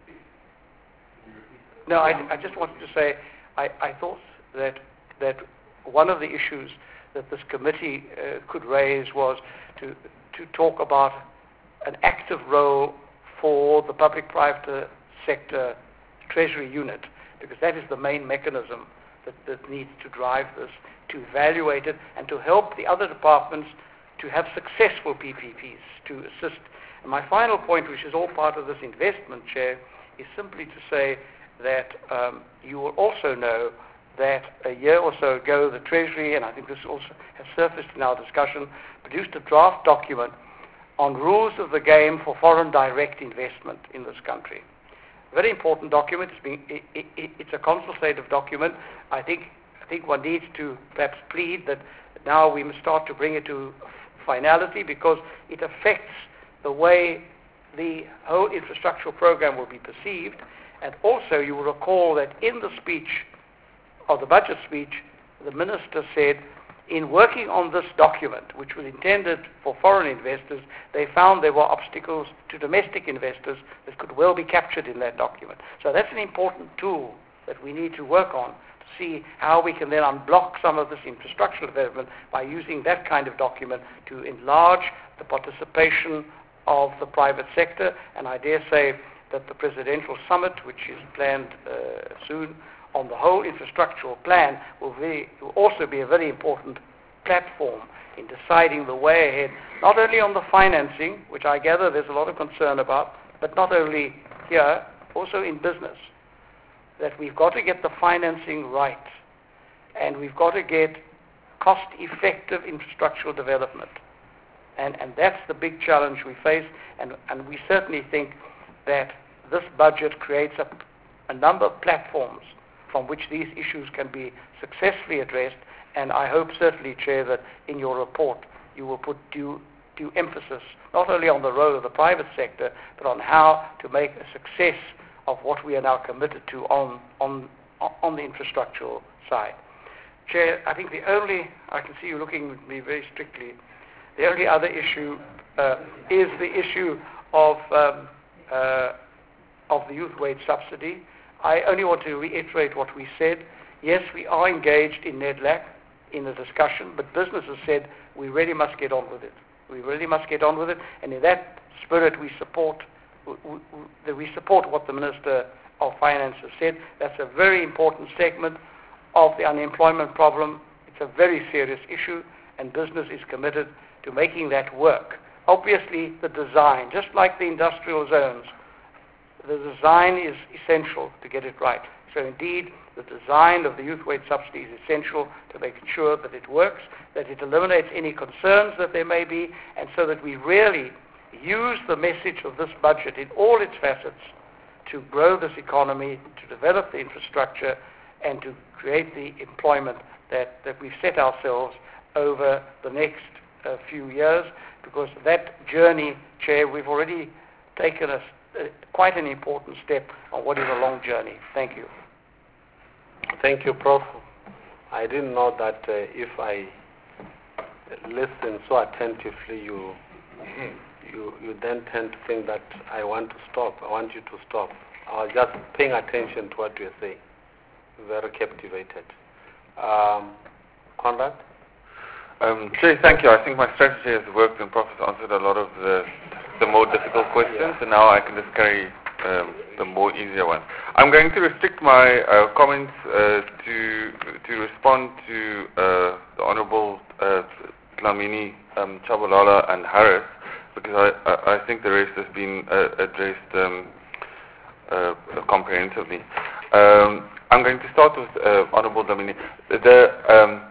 No, I, I just wanted to say, I, I thought that that one of the issues that this committee uh, could raise was to to talk about an active role for the public-private sector treasury unit, because that is the main mechanism that, that needs to drive this, to evaluate it, and to help the other departments to have successful P P Ps, to assist. And my final point, which is all part of this investment, Chair, is simply to say that um, you will also know that a year or so ago, the Treasury, and I think this also has surfaced in our discussion, produced a draft document on rules of the game for foreign direct investment in this country. A very important document. It's, being, it, it, it's a consultative document. I think, I think one needs to perhaps plead that now we must start to bring it to finality, because it affects the way the whole infrastructural program will be perceived. And also, you will recall that in the speech, of the budget speech, the Minister said, in working on this document, which was intended for foreign investors, they found there were obstacles to domestic investors that could well be captured in that document. So that's an important tool that we need to work on to see how we can then unblock some of this infrastructural development by using that kind of document to enlarge the participation of the private sector. And I dare say that the presidential summit, which is planned uh, soon, on the whole infrastructural plan will, be, will also be a very important platform in deciding the way ahead, not only on the financing, which I gather there's a lot of concern about, but not only here, also in business, that we've got to get the financing right, and we've got to get cost-effective infrastructural development. And, and that's the big challenge we face, and, and we certainly think that this budget creates a, a number of platforms from which these issues can be successfully addressed, and I hope certainly, Chair, that in your report you will put due, due emphasis not only on the role of the private sector, but on how to make a success of what we are now committed to on, on, on the infrastructural side. Chair, I think the only, I can see you looking at me very strictly, the only other issue uh, is the issue of, um, uh, of the youth wage subsidy. I only want to reiterate what we said. Yes, we are engaged in NEDLAC in the discussion, but business has said we really must get on with it. We really must get on with it, and in that spirit we support we, we, we support what the Minister of Finance has said. That's a very important segment of the unemployment problem. It's a very serious issue, and business is committed to making that work. Obviously, the design, just like the industrial zones, the design is essential to get it right. So indeed, the design of the youth wage subsidy is essential to make sure that it works, that it eliminates any concerns that there may be, and so that we really use the message of this budget in all its facets to grow this economy, to develop the infrastructure, and to create the employment that, that we've set ourselves over the next uh, few years, because that journey, Chair, we've already taken a Uh, quite an important step on what is a long journey. Thank you. Thank you, Professor I didn't know that uh, if I listen so attentively, you, you, you then tend to think that I want to stop. I want you to stop. I was just paying attention to what you're saying. Very captivated. Um, Conrad? Um, Chair, thank you. I think my strategy has worked, and Professor answered a lot of the the more difficult questions, yeah. And now I can just carry um, the more easier ones. I'm going to restrict my uh, comments uh, to to respond to uh, the Honourable uh, Dlamini, um, Chabalala and Harris, because I, I, I think the rest has been uh, addressed um, uh, comprehensively. Um, I'm going to start with uh, Honourable Dlamini. The, um,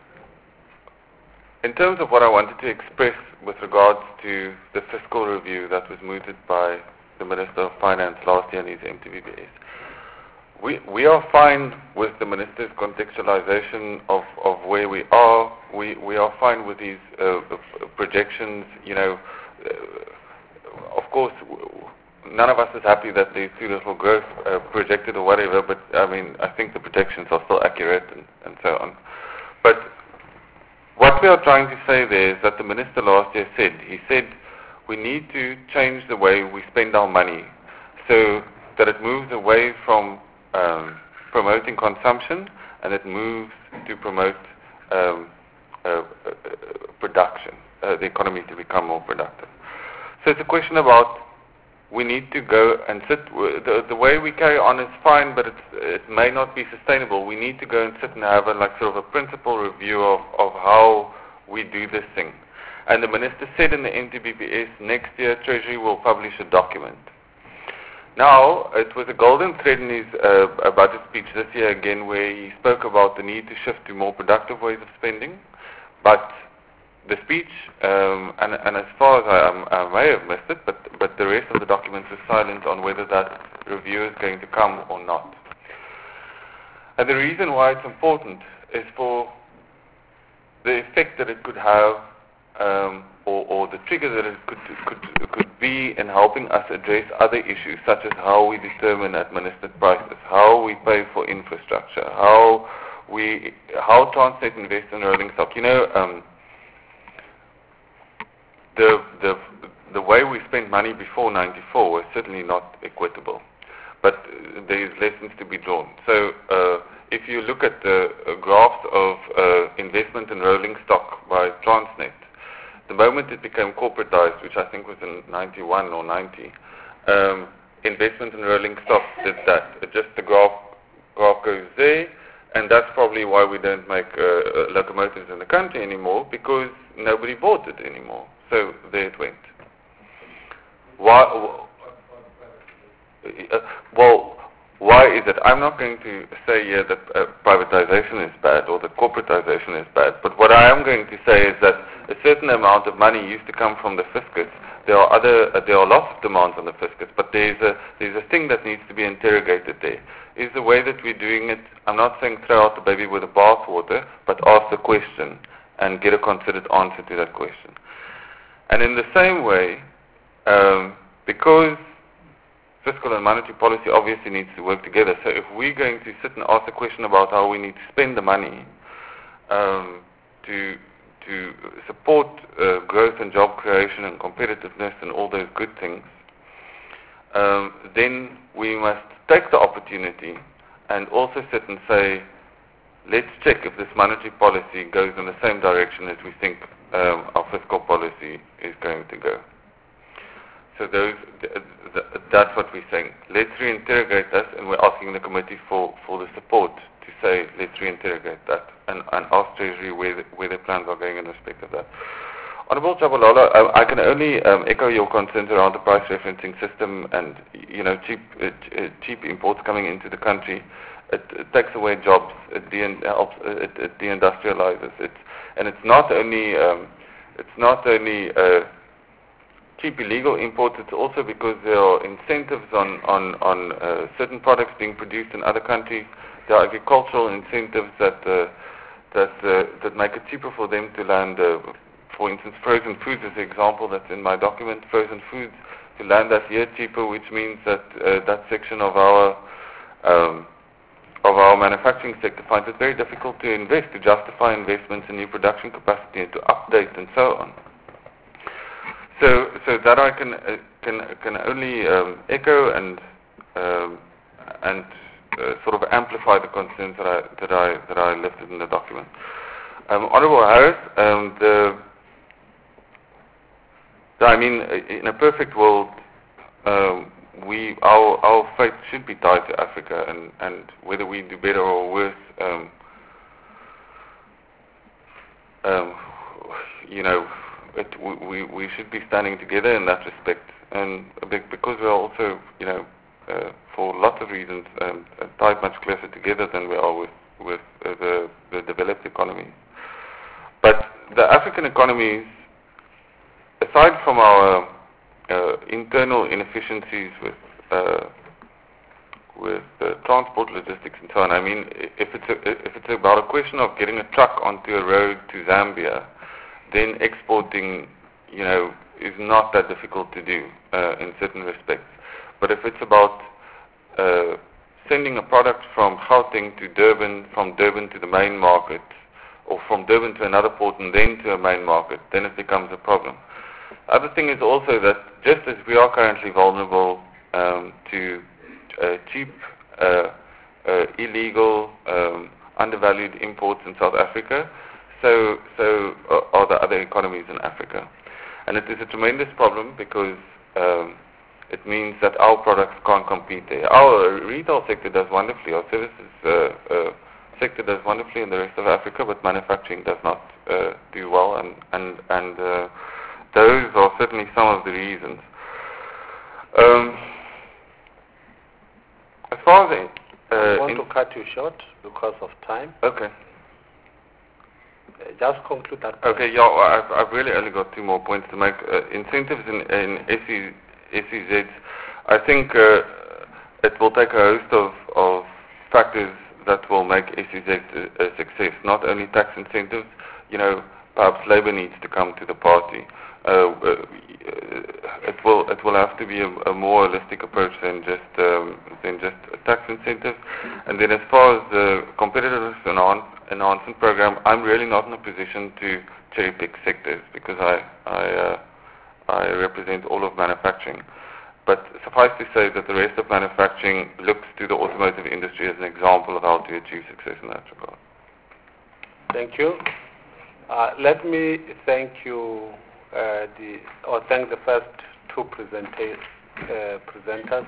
in terms of what I wanted to express with regards to the fiscal review that was mooted by the Minister of Finance last year in his M T V B S, we, we are fine with the Minister's contextualization of, of where we are. We, we are fine with his uh, projections. You know, uh, of course, none of us is happy that there's too little growth uh, projected or whatever, but I mean, I think the projections are still accurate and, and so on. But what we are trying to say there is that the minister last year said, he said, we need to change the way we spend our money so that it moves away from um, promoting consumption and it moves to promote um, uh, uh, production, uh, the economy to become more productive. So it's a question about we need to go and sit, the, the way we carry on is fine, but it's, it may not be sustainable. We need to go and sit and have a, like sort of a principal review of, of how we do this thing. And the minister said in the N T B P S, next year Treasury will publish a document. Now, it was a golden thread in his uh, budget speech this year again, where he spoke about the need to shift to more productive ways of spending, but the speech, um, and, and as far as I, I may have missed it, but, but the rest of the documents is silent on whether that review is going to come or not. And the reason why it's important is for the effect that it could have, um, or, or the trigger that it could, could, could be in helping us address other issues, such as how we determine administered prices, how we pay for infrastructure, how we, how Transnet invests in rolling stock. You know, um, The, the, the way we spent money before ninety-four was certainly not equitable, but uh, there is lessons to be drawn. So uh, if you look at the uh, graphs of uh, investment in rolling stock by Transnet, the moment it became corporatized, which I think was in ninety-one or ninety, um, investment in rolling stock did that. It just the graph, graph goes there, and that's probably why we don't make uh, locomotives in the country anymore, because nobody bought it anymore. So there it went. Why? Uh, well, why is it? I'm not going to say here that uh, privatization is bad or that corporatization is bad, but what I am going to say is that a certain amount of money used to come from the fiscus. There are other, uh, there are lots of demands on the fiscus, but there's a there's a thing that needs to be interrogated there. Is the way that we're doing it? I'm not saying throw out the baby with the bathwater, but ask the question and get a considered answer to that question. And in the same way, um, because fiscal and monetary policy obviously needs to work together, so if we're going to sit and ask a question about how we need to spend the money um, to to support uh, growth and job creation and competitiveness and all those good things, um, then we must take the opportunity and also sit and say, let's check if this monetary policy goes in the same direction as we think um, our fiscal policy is going to go. So those, th th that's what we're saying. Let's reinterrogate that, and we're asking the committee for, for the support to say, let's reinterrogate that, and, and ask Treasury where, the, where their plans are going in respect of that. Honourable Chabalala, I, I can only um, echo your concerns around the price referencing system and, you know, cheap, uh, cheap imports coming into the country. It, it takes away jobs. It, de helps, it, it deindustrializes. It's, and it's not only um, it's not only uh, cheap illegal imports. It's also because there are incentives on on on uh, certain products being produced in other countries. There are agricultural incentives that uh, that uh, that make it cheaper for them to land. Uh, for instance, frozen foods is an example that's in my document. Frozen foods to land us here cheaper, which means that uh, that section of our um, of our manufacturing sector finds it very difficult to invest, to justify investments in new production capacity and to update and so on. So, so that I can uh, can can only um, echo and um, and uh, sort of amplify the concerns that I that I that I listed in the document. Um, Honourable Harris, um, the, the I mean, in a perfect world, um, we our our fate should be tied to Africa, and, and whether we do better or worse, um, um, you know, it, we we should be standing together in that respect, and because we are also, you know, uh, for lots of reasons, um, tied much closer together than we are with with uh, the the developed economies. But the African economies, aside from our Uh, internal inefficiencies with uh, with uh, transport logistics and so on. I mean, if it's a, if it's about a question of getting a truck onto a road to Zambia, then exporting, you know, is not that difficult to do uh, in certain respects. But if it's about uh, sending a product from Gauteng to Durban, from Durban to the main market, or from Durban to another port and then to a main market, then it becomes a problem. Other thing is also that just as we are currently vulnerable um, to uh, cheap, uh, uh, illegal, um, undervalued imports in South Africa, so so uh, are the other economies in Africa. And it is a tremendous problem because um, it means that our products can't compete there. Our retail sector does wonderfully, our services uh, uh, sector does wonderfully in the rest of Africa, but manufacturing does not uh, do well, and, and, and uh, those are certainly some of the reasons. Um, as far as uh, I want to cut you short because of time. Okay. Uh, just conclude that. Okay, yeah, well, I've, I've really only got two more points to make. Uh, incentives in, in S E Zs, I think uh, it will take a host of, of factors that will make S E Z a, a success. Not only tax incentives, you know, perhaps labor needs to come to the party. Uh, uh, it will it will have to be a, a more holistic approach than just um, than just tax incentives. And then as far as the competitiveness enhan- enhancement program, I'm really not in a position to cherry pick sectors because I I, uh, I represent all of manufacturing. But suffice to say that the rest of manufacturing looks to the automotive industry as an example of how to achieve success in that regard. Thank you. Uh, let me thank you, uh, the, or thank the first two presenta- uh, presenters,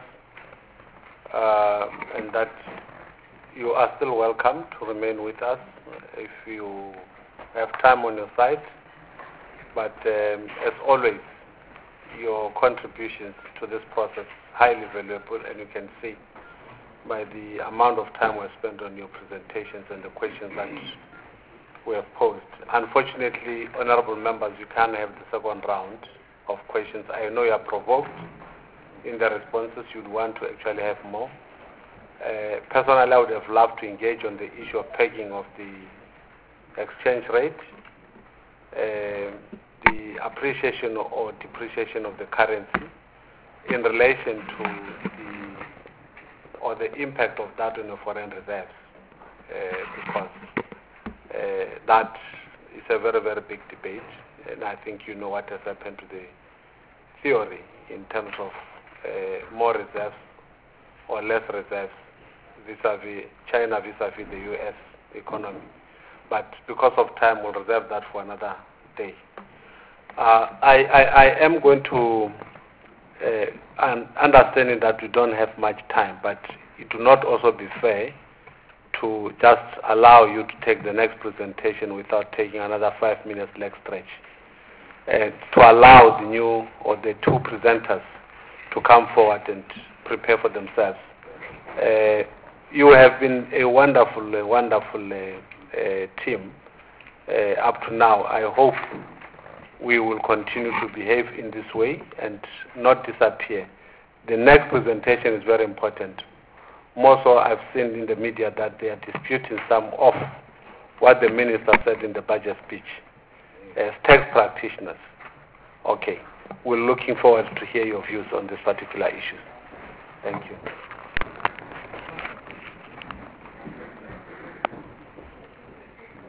uh, and that you are still welcome to remain with us if you have time on your side. But um, as always, your contributions to this process highly valuable, and you can see by the amount of time we spent on your presentations and the questions that we have posed. Unfortunately, honorable members, you can't have the second round of questions. I know you are provoked in the responses. You'd want to actually have more. Uh, personally, I would have loved to engage on the issue of pegging of the exchange rate, uh, the appreciation or depreciation of the currency in relation to the, or the impact of that on the foreign reserves, uh, because uh, that is a very, very big debate, and I think you know what has happened to the theory in terms of uh, more reserves or less reserves vis-a-vis China, vis-a-vis the U S economy. But because of time, we'll reserve that for another day. Uh, I, I, I am going to, uh, un- understanding that we don't have much time, but it will not also be fair to just allow you to take the next presentation without taking another five minutes leg stretch. Uh, to allow the new or the two presenters to come forward and prepare for themselves. Uh, you have been a wonderful, a wonderful uh, uh, team uh, up to now. I hope we will continue to behave in this way and not disappear. The next presentation is very important. More so, I've seen in the media that they are disputing some of what the minister said in the budget speech as tax practitioners. Okay, we're looking forward to hear your views on this particular issue. Thank you.